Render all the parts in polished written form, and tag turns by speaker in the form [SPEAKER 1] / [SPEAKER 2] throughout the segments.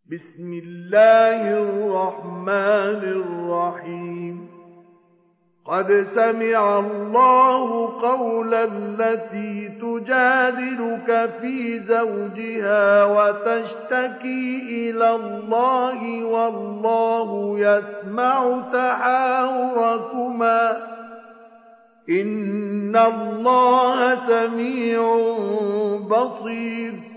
[SPEAKER 1] بسم الله الرحمن الرحيم قد سمع الله قول التي تجادلك في زوجها وتشتكي إلى الله والله يسمع تحاوركما إن الله سميع بصير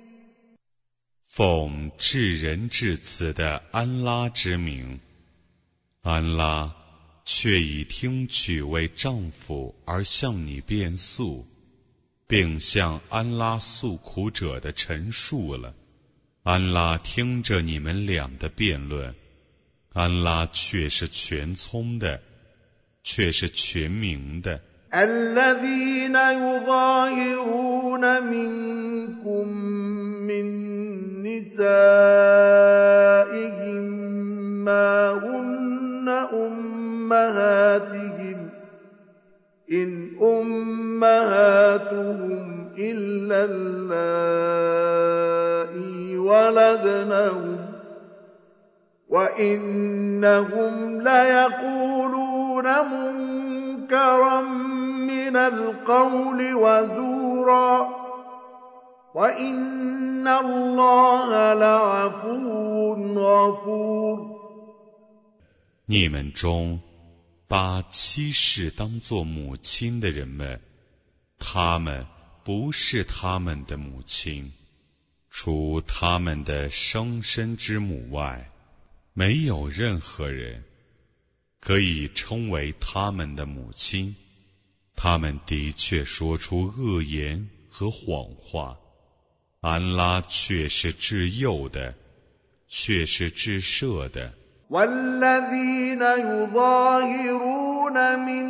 [SPEAKER 2] 奉至仁至慈的安拉之名，安拉却以听取为丈夫而向你辩诉，并向安拉诉苦者的陈述了。安拉听着你们俩的辩论，安拉却是全聪的，却是全明的。
[SPEAKER 1] الذين يظاهرون منكم من نسائهم ما هن أمهاتهم إن أمهاتهم إلا اللائي ولدنهم وإنهم ليقولون منكرا من القول وزورا وإن الله لعفو غفور
[SPEAKER 2] 你们中把妻室当作母亲的人们，他们不是他们的母亲，除他们的生身之母外，没有任何人可以称为他们的母亲。他们的确说出恶言和谎话，安拉却是至幼的，却是至赦的。
[SPEAKER 1] والذين يظاهرون من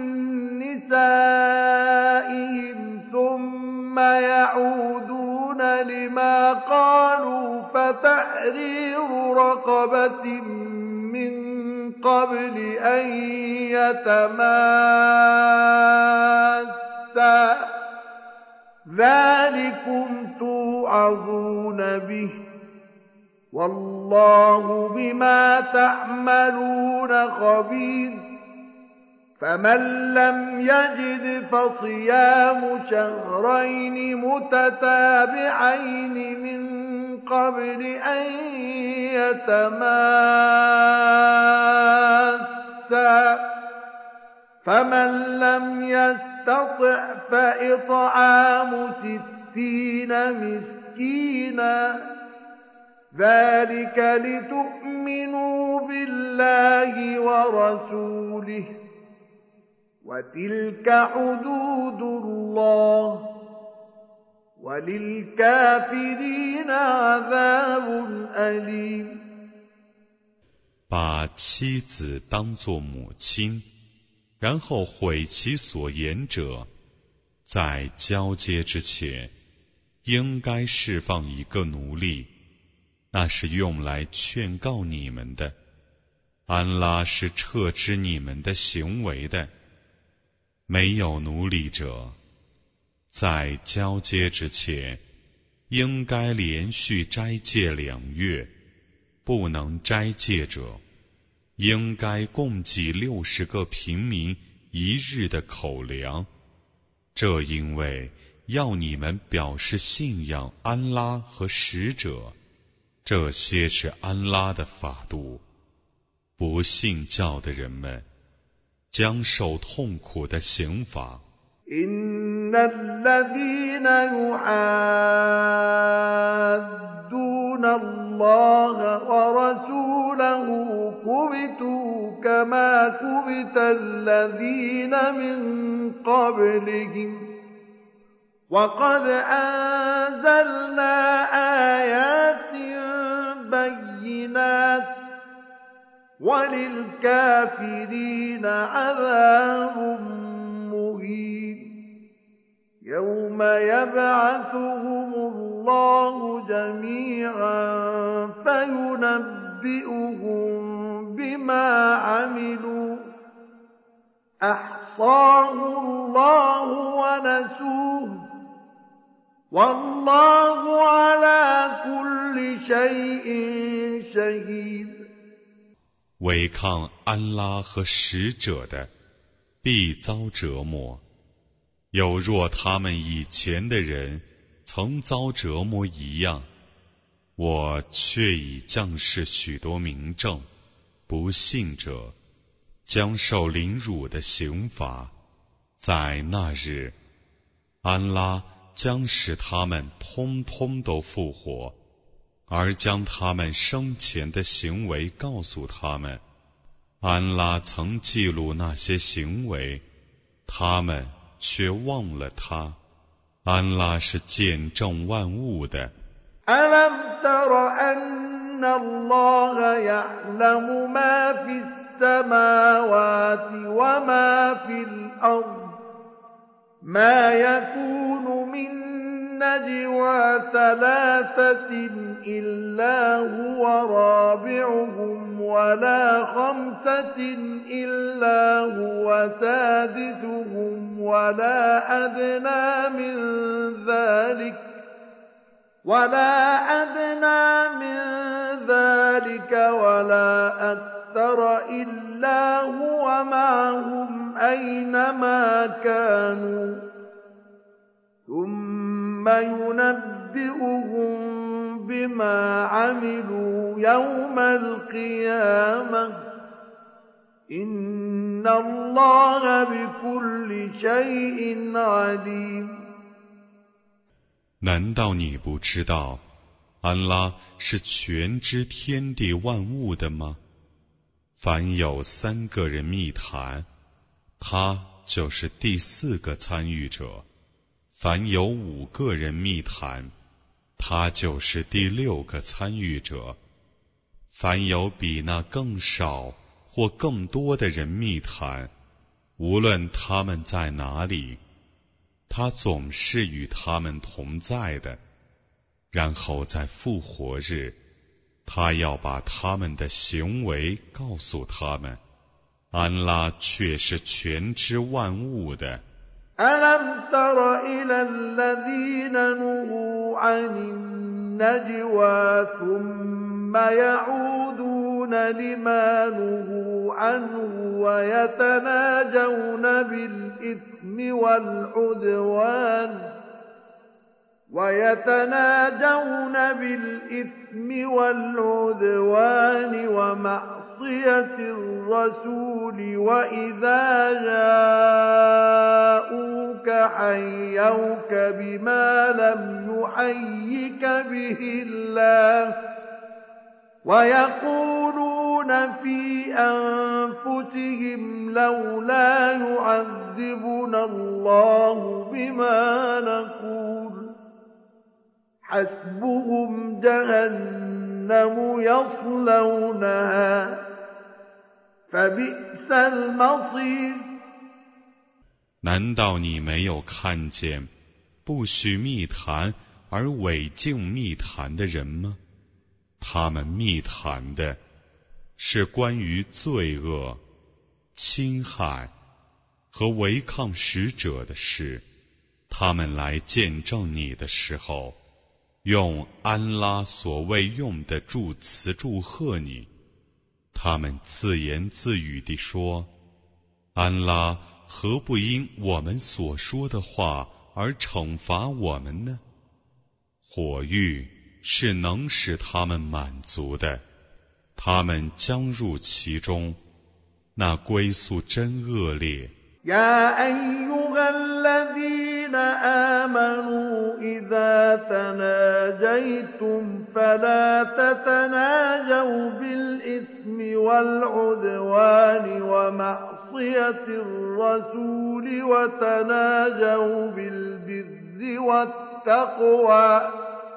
[SPEAKER 1] نسائهم ثم يعودون لما قالوا فتحرير رقبة من قبل أن يتماسا ذلكم توعظون به والله بما تعملون خبير فمن لم يجد فصيام شهرين متتابعين من قبل أن يتماسا فمن لم يستطع فإطعام 60 مسكينا ذلك لتؤمنوا بالله ورسوله وتلك حدود الله وللكافرين عذاب أليم
[SPEAKER 2] 把妻子当作母亲，然后毁其所言者，在交接之前应该释放一个奴隶，那是用来劝告你们的。安拉是撤知你们的行为的。没有奴隶者，在交接之前应该连续斋戒2月，不能斋戒者应该供给60个平民1日的口粮，这因为要你们表示信仰安拉和使者，这些是安拉的法度。不信教的人们将受痛苦的刑罚。
[SPEAKER 1] إن الذين يحادون الله ورسوله كبتوا كما كبت الذين من قبلهم وقد أنزلنا آيات بينات وللكافرين عذاب مهين يوم يبعثهم الله جميعا فينبئهم بما عملوا أحصاه الله ونسوه والله على كل شيء شهيد。
[SPEAKER 2] 违抗安拉和使者的，必遭折磨。有若他们以前的人曾遭折磨一样，我却已降示许多明证，不信者将受凌辱的刑罚。在那日，安拉将使他们通通都复活，而将他们生前的行为告诉他们。安拉曾记录那些行为，他们却忘了他。安拉是见证万物的。
[SPEAKER 1] ألم تر أن الله يعلم ما في السماوات وما في الأرض ما يكون من نجوى ثلاثة إلا هو رابعهم ولا خمسة إلا هو سادسهم ولا أدنى من ذلك ولا أكثر إلا هو معهم أينما كانوا ثم ينبئهم بما عملوا يوم القيامة إن الله بكل شيء عليم。
[SPEAKER 2] 难道你不知道，安拉是全知天地万物的吗？凡有3个人密谈，他就是第4个参与者；凡有5个人密谈，他就是第6个参与者；凡有比那更少或更多的人密谈，无论他们在哪里，他总是与他们同在的。然后在复活日，他要把他们的行为告诉他们。安拉却是全知万物的。
[SPEAKER 1] ألم تر إلى الذين نهوا عن النجوى ثم يعودون لما نهوا عنه ويتناجون بالإثم والعدوان ومعصية الرسول وإذا جاءوك حيوك بما لم يحيك به الله ويقولون في أنفسهم لولا يعذبنا الله بما نقول حسبهم جهنم يصلونها فبئس المصير。
[SPEAKER 2] 难道你没有看见不许密谈而违禁密谈的人吗？他们密谈的是关于罪恶、侵害和违抗使者的事。他们来见证你的时候，用安拉所谓用的祝词祝贺你。他们自言自语地说，安拉何不因我们所说的话而惩罚我们呢？火狱是能使他们满足的，他们将入其中，那归宿真恶劣。
[SPEAKER 1] يا أيها الذين آمنوا إذا تناجيتم فلا تتناجوا بالإثم والعدوان ومعصية الرسول وتناجوا بالبر والتقوى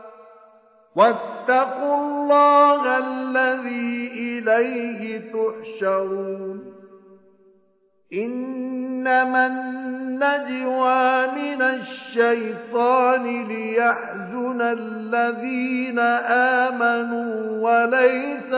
[SPEAKER 1] واتقوا الله الذي إليه تحشرون إنما النجوى من الشيطان ليحزن الذين آمنوا وليس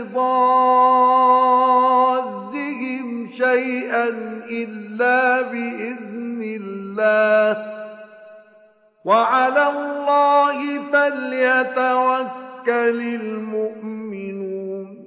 [SPEAKER 1] بضارهم شيئا إلا بإذن الله وعلى الله فليتوكل المؤمنون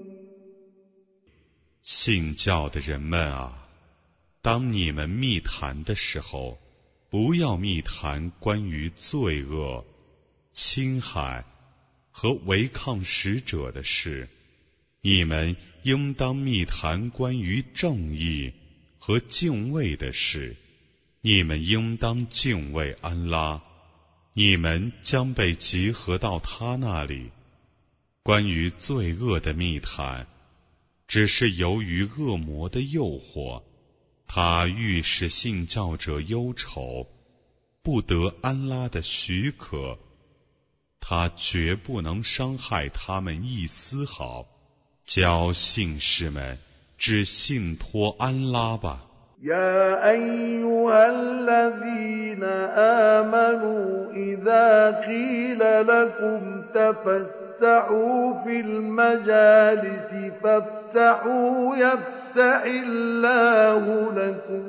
[SPEAKER 2] 信教的人们啊，当你们密谈的时候，不要密谈关于罪恶、侵害和违抗使者的事，你们应当密谈关于正义和敬畏的事。你们应当敬畏安拉，你们将被集合到他那里。关于罪恶的密谈，只是由于恶魔的诱惑，他欲使信教者忧愁，不得安拉的许可，他绝不能伤害他们一丝毫。教信士们，只信托安拉吧。
[SPEAKER 1] يا أيها الذين آمنوا إذا قيل لكم تفسحوا في المجالس فافسحوا يفسح الله لكم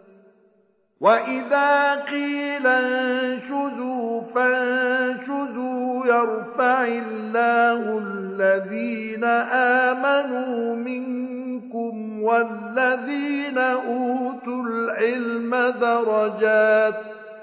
[SPEAKER 1] وإذا قيل انشزوا فانشزوا يرفع الله الذين آمنوا منكم والذين أوتوا العلم درجات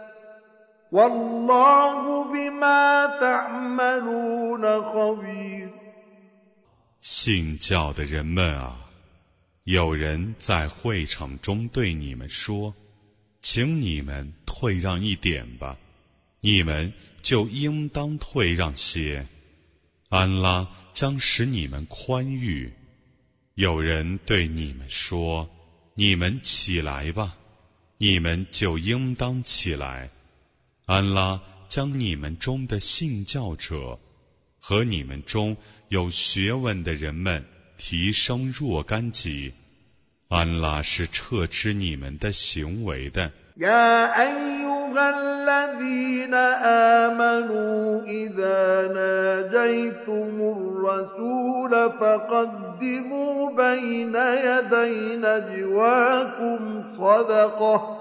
[SPEAKER 1] والله بما تعملون خبير
[SPEAKER 2] 信教的人们啊，有人在会场中对你们说，请你们退让一点吧，你们就应当退让些，安拉将使你们宽裕。有人对你们说，你们起来吧，你们就应当起来，安拉将你们中的信教者和你们中有学问的人们提升若干级，安拉是撤知你们的行为的。
[SPEAKER 1] يا أيها الذين آمنوا إذا ناجيتم الرسول فقدموا بين يدي نجواكم صدقة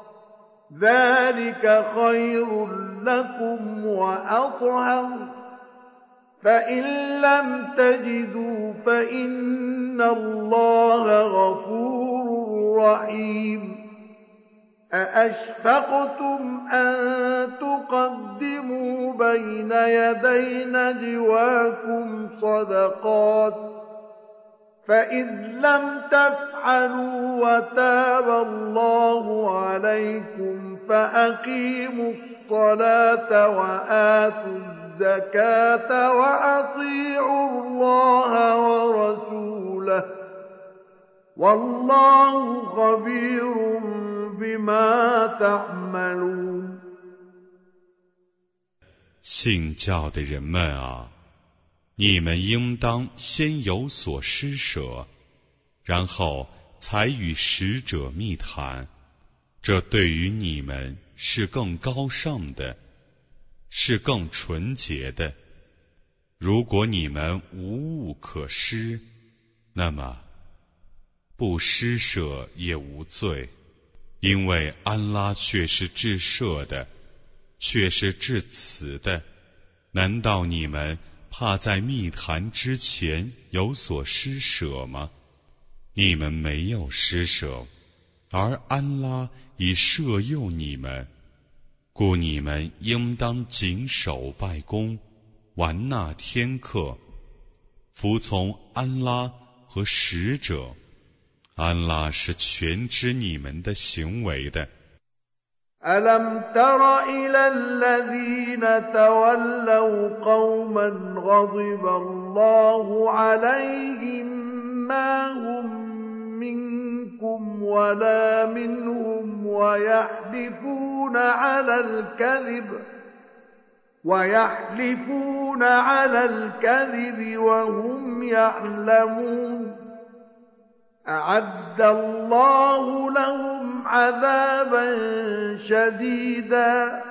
[SPEAKER 1] ذلك خير لكم وأطهر فإن لم تجدوا فإن الله غفور رحيم أأشفقتم أن تقدموا بين يدي نجواكم صدقات فإذ لم تفعلوا وتاب الله عليكم فأقيموا الصلاة وآتوا الزكاة وأطيعوا الله ورسوله والله خبير بما تعملون
[SPEAKER 2] 信教的人们啊，你们应当先有所施舍，然后才与使者密谈，这对于你们是更高尚的，是更纯洁的。如果你们无物可施，那么不施舍也无罪，因为安拉却是至赦的，却是至慈的。难道你们怕在密谈之前有所施舍吗？你们没有施舍，而安拉已赦宥你们，故你们应当谨守拜功，完纳天课，服从安拉和使者。安拉是全知你们的行为的。
[SPEAKER 1] ألم تر إلى الذين تولوا قوما غضب الله عليهم ما هم منكم ولا منهم ويحلفون على الكذب وهم يعلمون أعد الله لهم عذابا شديدا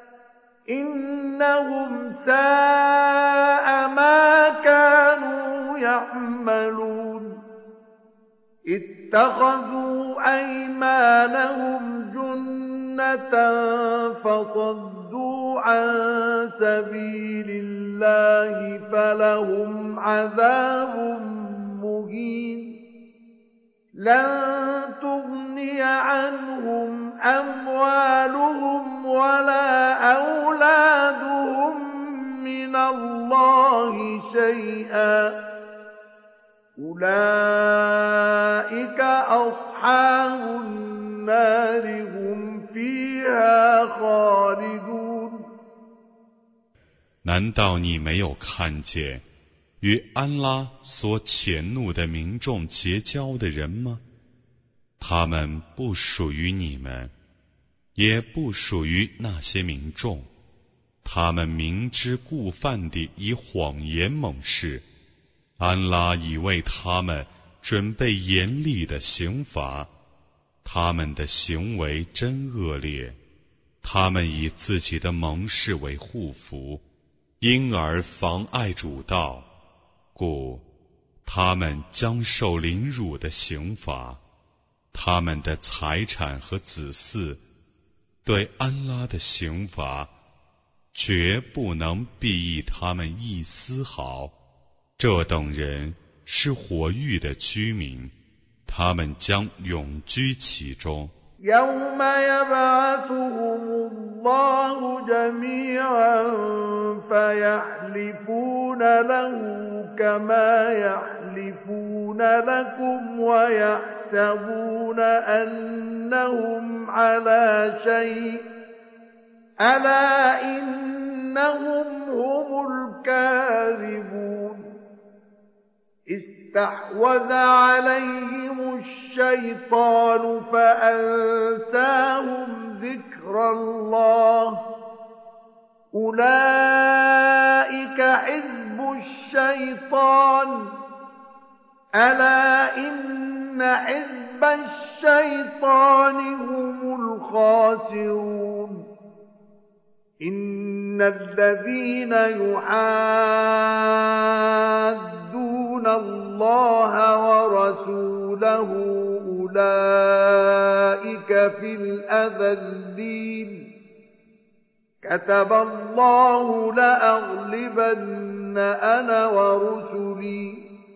[SPEAKER 1] إنهم ساء ما كانوا يعملون اتخذوا أيمانهم جنة جنة فصدوا عن سبيل الله فلهم عذاب مهين لن تغني عنهم أموالهم ولا أولادهم من الله شيئا أولئك أصحاب النار هم فيها خالدون
[SPEAKER 2] 难道你没有看见与安拉所谴怒的民众结交的人吗？他们不属于你们，也不属于那些民众，他们明知故犯地以谎言盟誓，安拉已为他们准备严厉的刑罚，他们的行为真恶劣，他们以自己的盟誓为护符，因而妨碍主道，故他们将受凌辱的刑罚，他们的财产和子嗣对安拉的刑罚绝不能裨益他们一丝毫。这等人是火狱的居民，他们将永居其中。
[SPEAKER 1] يوم يبعثهم الله جميعا فيحلفون له كما يحلفون لكم ويحسبون أنهم على شيء ألا إنهم هم الكاذبون استحوذ عليهم الشيطان فأنساهم ذكر الله أولئك حزب الشيطان ألا إن حزب الشيطان هم الخاسرون إن الذين يحادون الله ورسوله أولئك في الأذلين كتب الله لأغلبن أنا ورسلي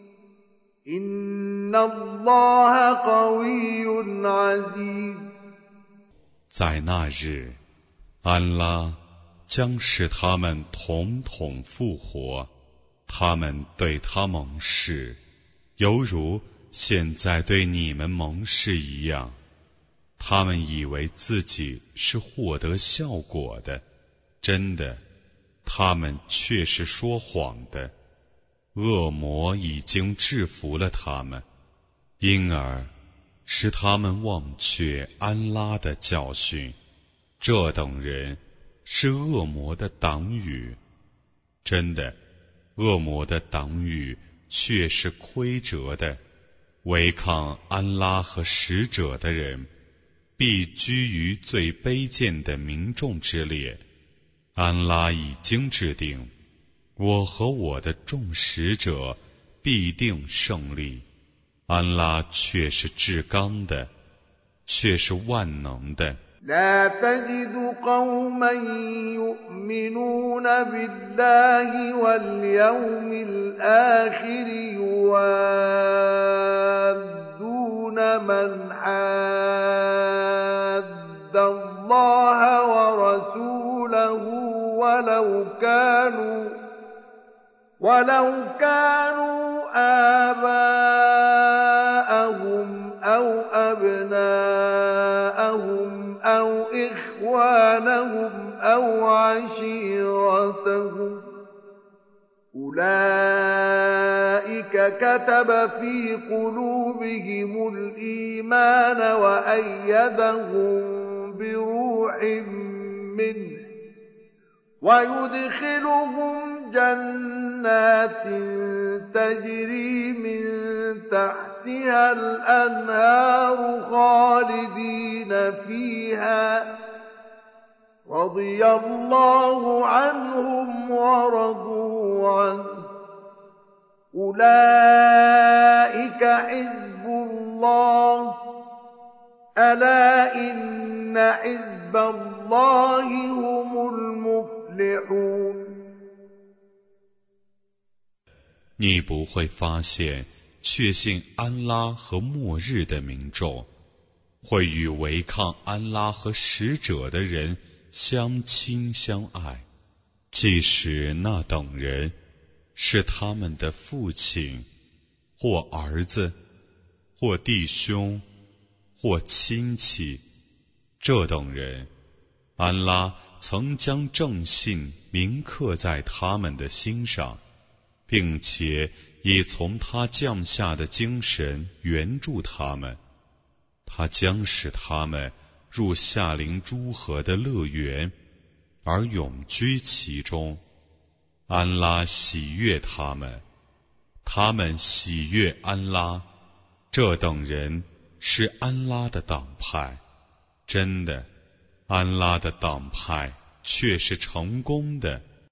[SPEAKER 1] إن الله قوي عزيز
[SPEAKER 2] 在那日，安拉将使他们统统复活，他们对他盟誓，犹如现在对你们盟誓一样。他们以为自己是获得效果的，真的，他们却是说谎的。恶魔已经制服了他们，因而使他们忘却安拉的教训。这等人是恶魔的党羽，真的，恶魔的党羽却是亏折的。违抗安拉和使者的人，必居于最卑贱的民众之列。安拉已经制定，我和我的众使者必定胜利。安拉却是至刚的，却是万能的。
[SPEAKER 1] لا تجد قوما يؤمنون بالله واليوم الآخر يوادون من حاد الله ورسوله ولو كانوا آباءهم أو أبناءهم أو إخوانهم أو عشيرتهم أولئك كتب في قلوبهم الإيمان وأيدهم بروح منه ويدخلهم جنات تجري من تحتها الأنهار خالدين فيها رضي الله عنهم ورضوا عنه أولئك حزب الله ألا إن حزب حزب الله هم المفلحون
[SPEAKER 2] 你不会发现确信安拉和末日的民众会与违抗安拉和使者的人相亲相爱，即使那等人是他们的父亲或儿子或弟兄或亲戚，这等人安拉曾将正信铭刻在他们的心上，并且已从他降下的精神援助他们，他将使他们入夏灵诸河的乐园，而永居其中。安拉喜悦他们，他们喜悦安拉，这等人是安拉的党派。真的，安拉的党派却是成功的。